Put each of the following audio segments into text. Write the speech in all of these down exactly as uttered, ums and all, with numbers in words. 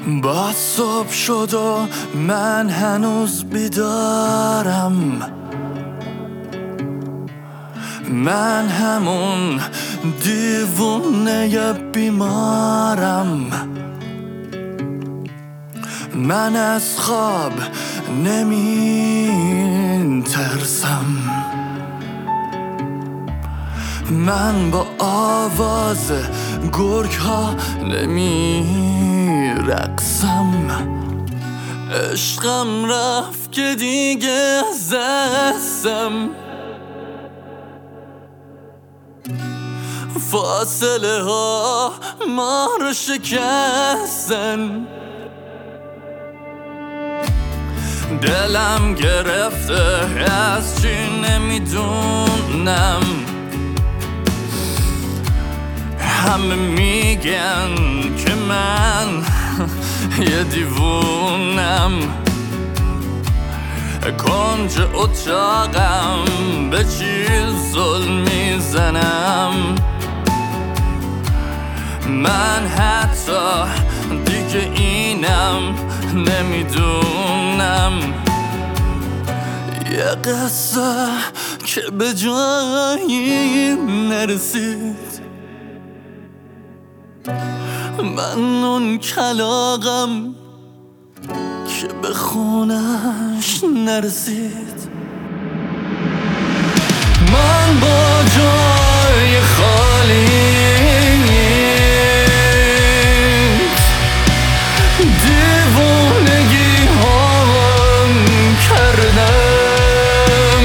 با صبح شد و من هنوز بیدارم، من همون دیوونه بیمارم، من از خواب نمی ترسم، من با آواز گرگ ها نمی رقصم. عشقم رفت که دیگه زستم، فاصله ها ما رو شکستن، دلم گرفته از چی نمیدونم، همه میگن که من یه دیوونم، کنج اتاقم به چی ظلم میزنم، من حتی دیگه اینم نمیدونم. یه قصه که به جایی نرسید، من اون کلاغم که به خونش نرسید. من با جای خالی دیوونگی هم کردم،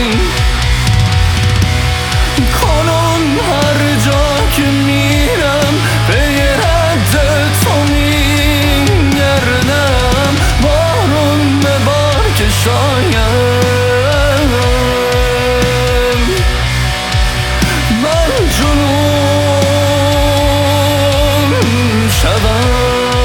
کنون هر جا که میرم به رد تو میگردم، بارون به بار که شاید من جنون شدم،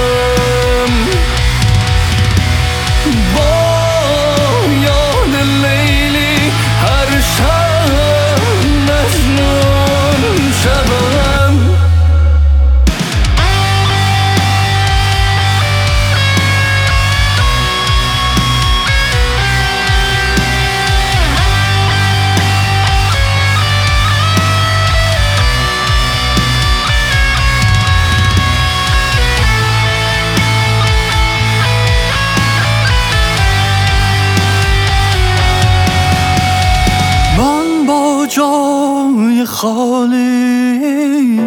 جای خالی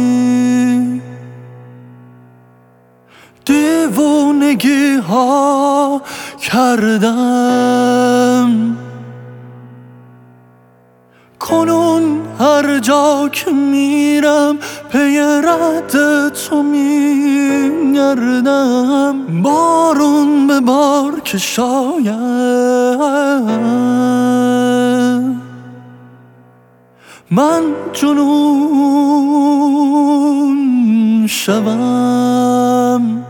دیوونگی ها کردم، کنون هر جا که میرم پی رد تو میگردم، بارون به بار که شاید من جنون شوم،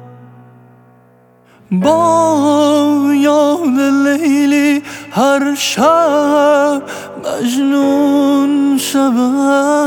با یاد لیلی هر شب مجنون شوم.